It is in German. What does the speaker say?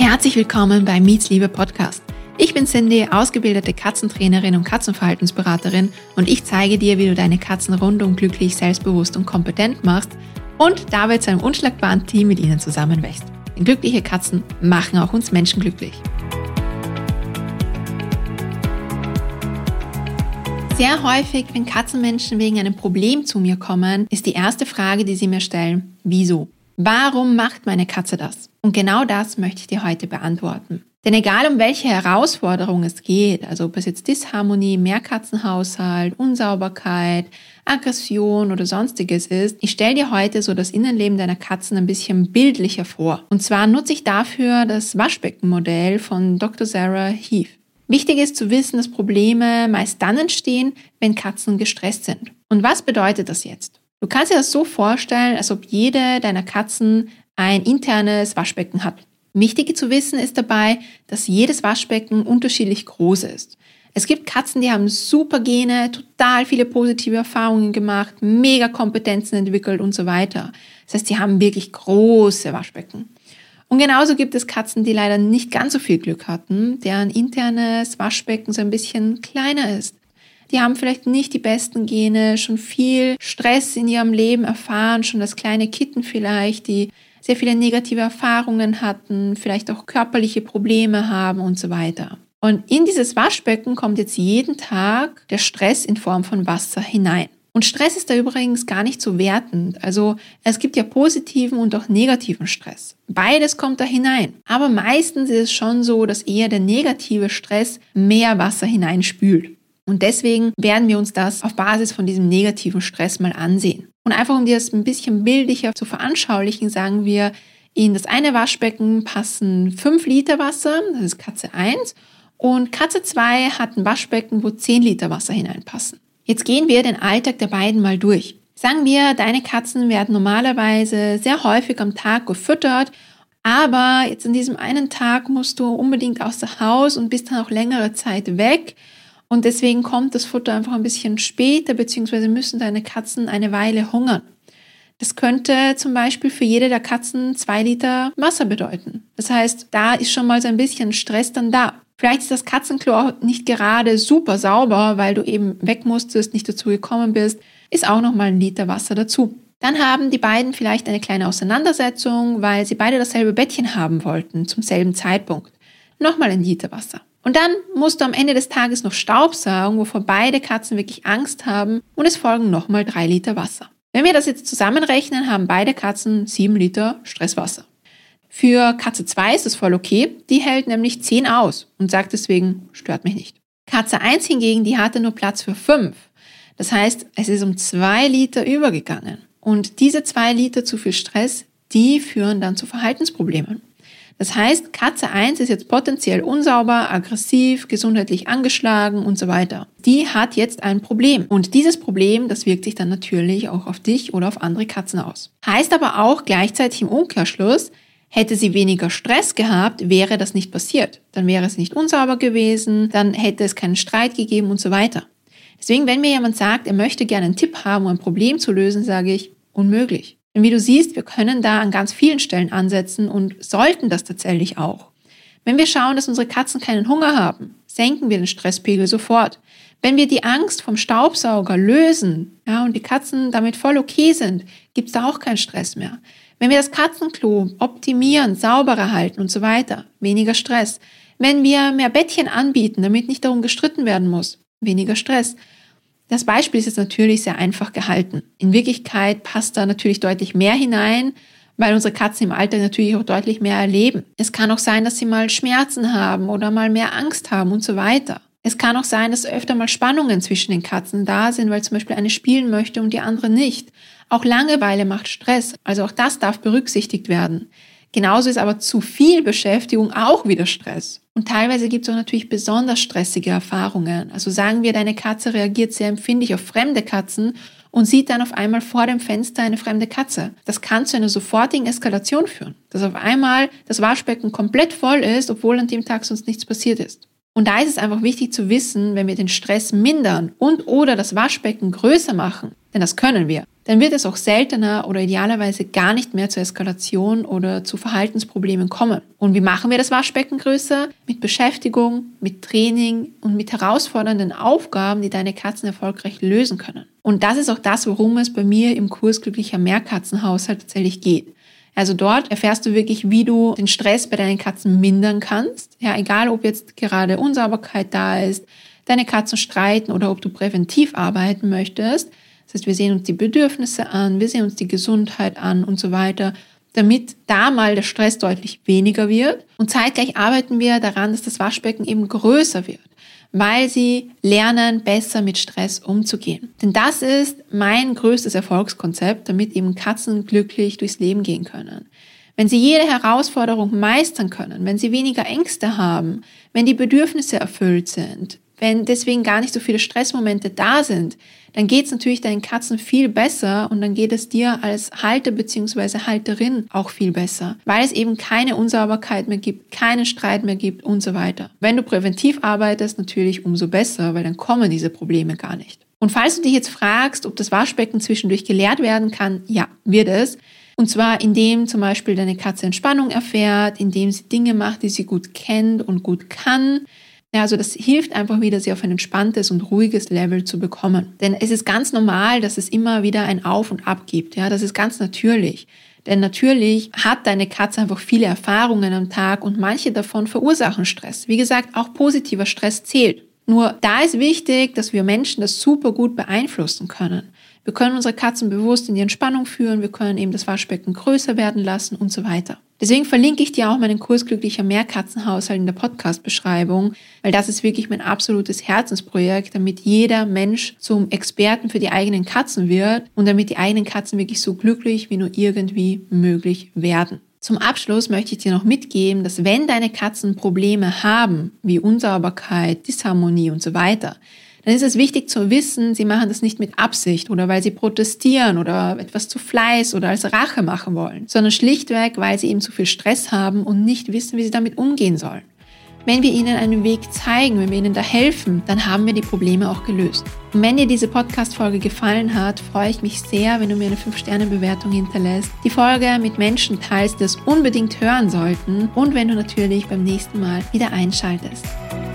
Herzlich willkommen beim Mietsliebe Podcast. Ich bin Cindy, ausgebildete Katzentrainerin und Katzenverhaltensberaterin und ich zeige dir, wie du deine Katzen rundum glücklich, selbstbewusst und kompetent machst und dabei zu einem unschlagbaren Team mit ihnen zusammenwächst. Denn glückliche Katzen machen auch uns Menschen glücklich. Sehr häufig, wenn Katzenmenschen wegen einem Problem zu mir kommen, ist die erste Frage, die sie mir stellen: Wieso? Warum macht meine Katze das? Und genau das möchte ich dir heute beantworten. Denn egal um welche Herausforderung es geht, also ob es jetzt Disharmonie, Mehrkatzenhaushalt, Unsauberkeit, Aggression oder sonstiges ist, ich stelle dir heute so das Innenleben deiner Katzen ein bisschen bildlicher vor. Und zwar nutze ich dafür das Waschbeckenmodell von Dr. Sarah Heath. Wichtig ist zu wissen, dass Probleme meist dann entstehen, wenn Katzen gestresst sind. Und was bedeutet das jetzt? Du kannst dir das so vorstellen, als ob jede deiner Katzen ein internes Waschbecken hat. Wichtig zu wissen ist dabei, dass jedes Waschbecken unterschiedlich groß ist. Es gibt Katzen, die haben super Gene, total viele positive Erfahrungen gemacht, mega Kompetenzen entwickelt und so weiter. Das heißt, die haben wirklich große Waschbecken. Und genauso gibt es Katzen, die leider nicht ganz so viel Glück hatten, deren internes Waschbecken so ein bisschen kleiner ist. Die haben vielleicht nicht die besten Gene, schon viel Stress in ihrem Leben erfahren, schon das kleine Kitten vielleicht, die sehr viele negative Erfahrungen hatten, vielleicht auch körperliche Probleme haben und so weiter. Und in dieses Waschbecken kommt jetzt jeden Tag der Stress in Form von Wasser hinein. Und Stress ist da übrigens gar nicht so wertend. Also es gibt ja positiven und auch negativen Stress. Beides kommt da hinein. Aber meistens ist es schon so, dass eher der negative Stress mehr Wasser hineinspült. Und deswegen werden wir uns das auf Basis von diesem negativen Stress mal ansehen. Und einfach um dir das ein bisschen bildlicher zu veranschaulichen, sagen wir, in das eine Waschbecken passen 5 Liter Wasser, das ist Katze 1, und Katze 2 hat ein Waschbecken, wo 10 Liter Wasser hineinpassen. Jetzt gehen wir den Alltag der beiden mal durch. Sagen wir, deine Katzen werden normalerweise sehr häufig am Tag gefüttert, aber jetzt an diesem einen Tag musst du unbedingt außer Haus und bist dann auch längere Zeit weg. Und deswegen kommt das Futter einfach ein bisschen später, beziehungsweise müssen deine Katzen eine Weile hungern. Das könnte zum Beispiel für jede der Katzen 2 Liter Wasser bedeuten. Das heißt, da ist schon mal so ein bisschen Stress dann da. Vielleicht ist das Katzenklo auch nicht gerade super sauber, weil du eben weg musstest, nicht dazu gekommen bist, ist auch nochmal 1 Liter Wasser dazu. Dann haben die beiden vielleicht eine kleine Auseinandersetzung, weil sie beide dasselbe Bettchen haben wollten, zum selben Zeitpunkt. Nochmal 1 Liter Wasser. Und dann musst du am Ende des Tages noch Staubsaugen, wovor beide Katzen wirklich Angst haben, und es folgen nochmal 3 Liter Wasser. Wenn wir das jetzt zusammenrechnen, haben beide Katzen 7 Liter Stresswasser. Für Katze 2 ist es voll okay, die hält nämlich 10 aus und sagt deswegen, stört mich nicht. Katze 1 hingegen, die hatte nur Platz für 5. Das heißt, es ist um 2 Liter übergegangen. Und diese 2 Liter zu viel Stress, die führen dann zu Verhaltensproblemen. Das heißt, Katze 1 ist jetzt potenziell unsauber, aggressiv, gesundheitlich angeschlagen und so weiter. Die hat jetzt ein Problem. Und dieses Problem, das wirkt sich dann natürlich auch auf dich oder auf andere Katzen aus. Heißt aber auch gleichzeitig im Umkehrschluss, hätte sie weniger Stress gehabt, wäre das nicht passiert. Dann wäre es nicht unsauber gewesen, dann hätte es keinen Streit gegeben und so weiter. Deswegen, wenn mir jemand sagt, er möchte gerne einen Tipp haben, um ein Problem zu lösen, sage ich, unmöglich. Denn wie du siehst, wir können da an ganz vielen Stellen ansetzen und sollten das tatsächlich auch. Wenn wir schauen, dass unsere Katzen keinen Hunger haben, senken wir den Stresspegel sofort. Wenn wir die Angst vom Staubsauger lösen, und die Katzen damit voll okay sind, gibt es da auch keinen Stress mehr. Wenn wir das Katzenklo optimieren, sauberer halten und so weiter, weniger Stress. Wenn wir mehr Bettchen anbieten, damit nicht darum gestritten werden muss, weniger Stress. Das Beispiel ist jetzt natürlich sehr einfach gehalten. In Wirklichkeit passt da natürlich deutlich mehr hinein, weil unsere Katzen im Alltag natürlich auch deutlich mehr erleben. Es kann auch sein, dass sie mal Schmerzen haben oder mal mehr Angst haben und so weiter. Es kann auch sein, dass öfter mal Spannungen zwischen den Katzen da sind, weil zum Beispiel eine spielen möchte und die andere nicht. Auch Langeweile macht Stress, also auch das darf berücksichtigt werden. Genauso ist aber zu viel Beschäftigung auch wieder Stress. Und teilweise gibt es auch natürlich besonders stressige Erfahrungen. Also sagen wir, deine Katze reagiert sehr empfindlich auf fremde Katzen und sieht dann auf einmal vor dem Fenster eine fremde Katze. Das kann zu einer sofortigen Eskalation führen, dass auf einmal das Waschbecken komplett voll ist, obwohl an dem Tag sonst nichts passiert ist. Und da ist es einfach wichtig zu wissen, wenn wir den Stress mindern und oder das Waschbecken größer machen, denn das können wir, dann wird es auch seltener oder idealerweise gar nicht mehr zur Eskalation oder zu Verhaltensproblemen kommen. Und wie machen wir das Waschbecken größer? Mit Beschäftigung, mit Training und mit herausfordernden Aufgaben, die deine Katzen erfolgreich lösen können. Und das ist auch das, worum es bei mir im Kurs Glücklicher Mehrkatzenhaushalt tatsächlich geht. Also dort erfährst du wirklich, wie du den Stress bei deinen Katzen mindern kannst. Ja, egal ob jetzt gerade Unsauberkeit da ist, deine Katzen streiten oder ob du präventiv arbeiten möchtest. Das heißt, wir sehen uns die Bedürfnisse an, wir sehen uns die Gesundheit an und so weiter, damit da mal der Stress deutlich weniger wird. Und zeitgleich arbeiten wir daran, dass das Waschbecken eben größer wird, weil sie lernen, besser mit Stress umzugehen. Denn das ist mein größtes Erfolgskonzept, damit eben Katzen glücklich durchs Leben gehen können. Wenn sie jede Herausforderung meistern können, wenn sie weniger Ängste haben, wenn die Bedürfnisse erfüllt sind, wenn deswegen gar nicht so viele Stressmomente da sind, dann geht es natürlich deinen Katzen viel besser und dann geht es dir als Halter bzw. Halterin auch viel besser, weil es eben keine Unsauberkeit mehr gibt, keinen Streit mehr gibt und so weiter. Wenn du präventiv arbeitest, natürlich umso besser, weil dann kommen diese Probleme gar nicht. Und falls du dich jetzt fragst, ob das Waschbecken zwischendurch geleert werden kann, ja, wird es. Und zwar indem zum Beispiel deine Katze Entspannung erfährt, indem sie Dinge macht, die sie gut kennt und gut kann. Ja, also das hilft einfach wieder, sie auf ein entspanntes und ruhiges Level zu bekommen. Denn es ist ganz normal, dass es immer wieder ein Auf und Ab gibt. Ja, das ist ganz natürlich. Denn natürlich hat deine Katze einfach viele Erfahrungen am Tag und manche davon verursachen Stress. Wie gesagt, auch positiver Stress zählt. Nur da ist wichtig, dass wir Menschen das super gut beeinflussen können. Wir können unsere Katzen bewusst in die Entspannung führen, wir können eben das Waschbecken größer werden lassen und so weiter. Deswegen verlinke ich dir auch meinen Kurs Glücklicher Mehrkatzenhaushalt in der Podcast-Beschreibung, weil das ist wirklich mein absolutes Herzensprojekt, damit jeder Mensch zum Experten für die eigenen Katzen wird und damit die eigenen Katzen wirklich so glücklich wie nur irgendwie möglich werden. Zum Abschluss möchte ich dir noch mitgeben, dass wenn deine Katzen Probleme haben, wie Unsauberkeit, Disharmonie und so weiter, dann ist es wichtig zu wissen, sie machen das nicht mit Absicht oder weil sie protestieren oder etwas zu Fleiß oder als Rache machen wollen, sondern schlichtweg, weil sie eben zu viel Stress haben und nicht wissen, wie sie damit umgehen sollen. Wenn wir ihnen einen Weg zeigen, wenn wir ihnen da helfen, dann haben wir die Probleme auch gelöst. Und wenn dir diese Podcast-Folge gefallen hat, freue ich mich sehr, wenn du mir eine 5-Sterne-Bewertung hinterlässt, die Folge mit Menschen teilst, die es unbedingt hören sollten und wenn du natürlich beim nächsten Mal wieder einschaltest.